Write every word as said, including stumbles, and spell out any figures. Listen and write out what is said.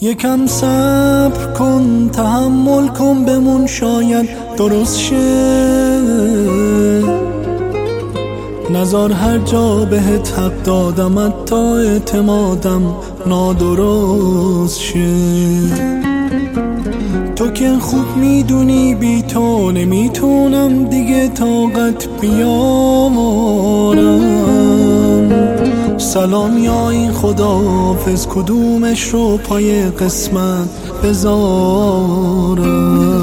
یکم صبر کن، تحمل کن، بمون شاید درست شه. نزار هر جا بهت حق دادم تا اعتمادم نادرست شه. تو که خوب میدونی بی تو نمیتونم دیگه طاقت بیارم. سلام یا این خداحافظ، کدومش رو پای قسمت بذارم.